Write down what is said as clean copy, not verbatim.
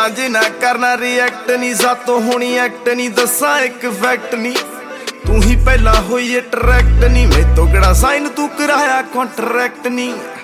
ਜੇ ਨਾ ਕਰਨਾ ਰਿਐਕਟ ਨੀ ਸਾਤੋਂ ਹੋਣੀ ਐਕਟ ਨੀ ਦੱਸਾਂ ਇੱਕ ਫੈਕਟ ਨੀ ਤੂੰ ਹੀ ਪਹਿਲਾਂ ਹੋਈ ਅਟਰੈਕਟ ਨੀ ਮੈਥੋਂ ਕਿਹੜਾ ਸਾਈਨ ਤੂੰ ਕਰਾਇਆ ਕੰਟਰੈਕਟ ਨੀ